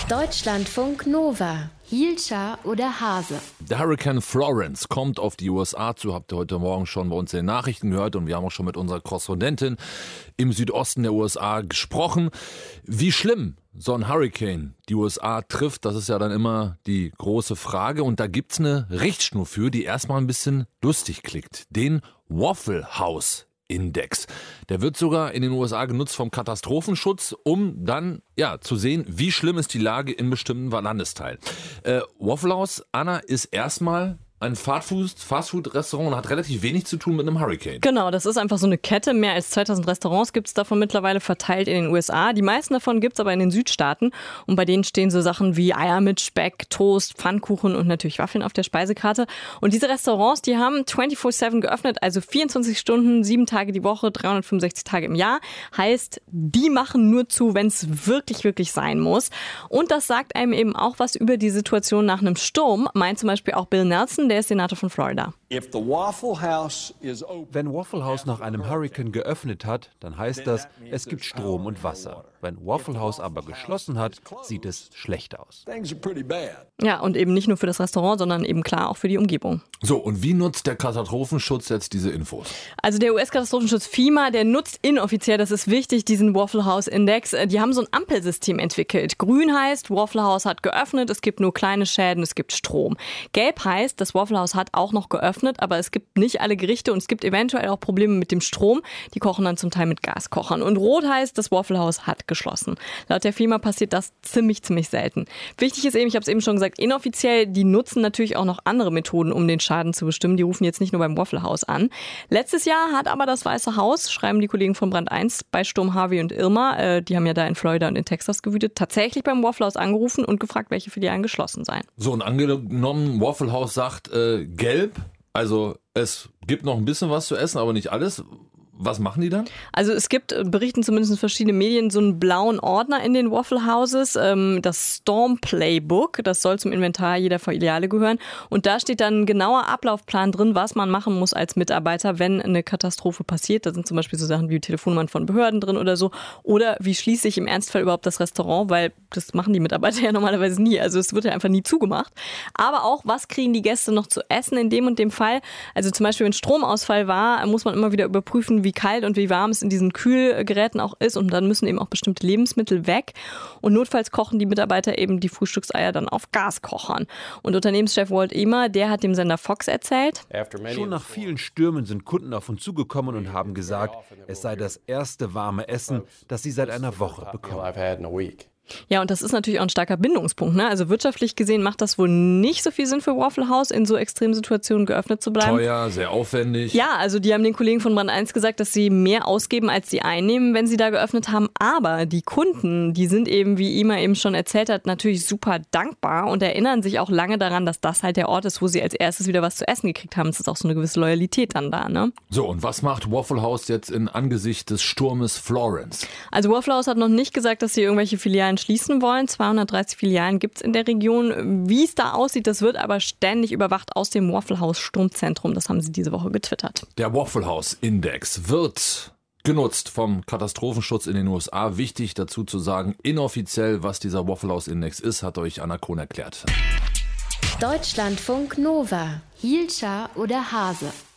Deutschlandfunk Nova. Hielscher oder Hase? Der Hurrikan Florence kommt auf die USA zu, habt ihr heute Morgen schon bei uns in den Nachrichten gehört, und wir haben auch schon mit unserer Korrespondentin im Südosten der USA gesprochen. Wie schlimm so ein Hurrikan die USA trifft, das ist ja dann immer die große Frage, und da gibt's eine Richtschnur für, die erstmal ein bisschen lustig klingt. Den Waffle House Index. Der wird sogar in den USA genutzt vom Katastrophenschutz, um dann zu sehen, wie schlimm ist die Lage in bestimmten Landesteilen. Waffle House, Anna, ist erstmal ein Fastfood-Restaurant und hat relativ wenig zu tun mit einem Hurrikan. Genau, das ist einfach so eine Kette. Mehr als 2000 Restaurants gibt es davon mittlerweile verteilt in den USA. Die meisten davon gibt es aber in den Südstaaten. Und bei denen stehen so Sachen wie Eier mit Speck, Toast, Pfannkuchen und natürlich Waffeln auf der Speisekarte. Und diese Restaurants, die haben 24/7 geöffnet, also 24 Stunden, 7 Tage die Woche, 365 Tage im Jahr. Heißt, die machen nur zu, wenn es wirklich, wirklich sein muss. Und das sagt einem eben auch was über die Situation nach einem Sturm, meint zum Beispiel auch Bill Nelson, der ist Senator von Florida. Wenn Waffle House nach einem Hurrikan geöffnet hat, dann heißt das, es gibt Strom und Wasser. Wenn Waffle House aber geschlossen hat, sieht es schlecht aus. Ja, und eben nicht nur für das Restaurant, sondern eben klar auch für die Umgebung. So, und wie nutzt der Katastrophenschutz jetzt diese Infos? Also der US-Katastrophenschutz FEMA, der nutzt inoffiziell, das ist wichtig, diesen Waffle House Index. Die haben so ein Ampelsystem entwickelt. Grün heißt, Waffle House hat geöffnet, es gibt nur kleine Schäden, es gibt Strom. Gelb heißt, das Waffle House hat auch noch geöffnet, aber es gibt nicht alle Gerichte und es gibt eventuell auch Probleme mit dem Strom. Die kochen dann zum Teil mit Gaskochern. Und rot heißt, das Waffle House hat geschlossen. Laut der FEMA passiert das ziemlich selten. Wichtig ist eben, ich habe es eben schon gesagt, inoffiziell, die nutzen natürlich auch noch andere Methoden, um den Schaden zu bestimmen. Die rufen jetzt nicht nur beim Waffle House an. Letztes Jahr hat aber das Weiße Haus, schreiben die Kollegen von Brand 1, bei Sturm Harvey und Irma, die haben ja da in Florida und in Texas gewütet, tatsächlich beim Waffle House angerufen und gefragt, welche Filialen geschlossen seien. So, und angenommen, Waffle House sagt gelb, also es gibt noch ein bisschen was zu essen, aber nicht alles. Was machen die dann? Also es gibt, berichten zumindest verschiedene Medien, so einen blauen Ordner in den Waffle Houses, das Storm Playbook, das soll zum Inventar jeder Filiale gehören. Und da steht dann ein genauer Ablaufplan drin, was man machen muss als Mitarbeiter, wenn eine Katastrophe passiert. Da sind zum Beispiel so Sachen wie Telefonnummern von Behörden drin oder so. Oder wie schließe ich im Ernstfall überhaupt das Restaurant, weil das machen die Mitarbeiter ja normalerweise nie. Also es wird ja einfach nie zugemacht. Aber auch, was kriegen die Gäste noch zu essen in dem und dem Fall? Also zum Beispiel, wenn Stromausfall war, muss man immer wieder überprüfen, wie kalt und wie warm es in diesen Kühlgeräten auch ist, und dann müssen eben auch bestimmte Lebensmittel weg, und notfalls kochen die Mitarbeiter eben die Frühstückseier dann auf Gaskochern. Und Unternehmenschef Walt Ehmer, der hat dem Sender Fox erzählt: Schon nach vielen Stürmen sind Kunden auf uns zugekommen und haben gesagt, es sei das erste warme Essen, das sie seit einer Woche bekommen. Ja, und das ist natürlich auch ein starker Bindungspunkt, ne? Also wirtschaftlich gesehen macht das wohl nicht so viel Sinn für Waffle House, in so extremen Situationen geöffnet zu bleiben. Teuer, sehr aufwendig. Ja, also die haben den Kollegen von Brand 1 gesagt, dass sie mehr ausgeben, als sie einnehmen, wenn sie da geöffnet haben. Aber die Kunden, die sind eben, wie Ima eben schon erzählt hat, natürlich super dankbar und erinnern sich auch lange daran, dass das halt der Ort ist, wo sie als erstes wieder was zu essen gekriegt haben. Es ist auch so eine gewisse Loyalität dann da, ne? So, und was macht Waffle House jetzt in Angesicht des Sturmes Florence? Also Waffle House hat noch nicht gesagt, dass sie irgendwelche Filialen schließen wollen. 230 Filialen gibt es in der Region. Wie es da aussieht, das wird aber ständig überwacht aus dem Waffle House Sturmzentrum. Das haben sie diese Woche getwittert. Der Waffle House Index wird genutzt vom Katastrophenschutz in den USA. Wichtig dazu zu sagen, inoffiziell, was dieser Waffle House Index ist, hat euch Anna Kohn erklärt. Deutschlandfunk Nova. Hielscher oder Hase?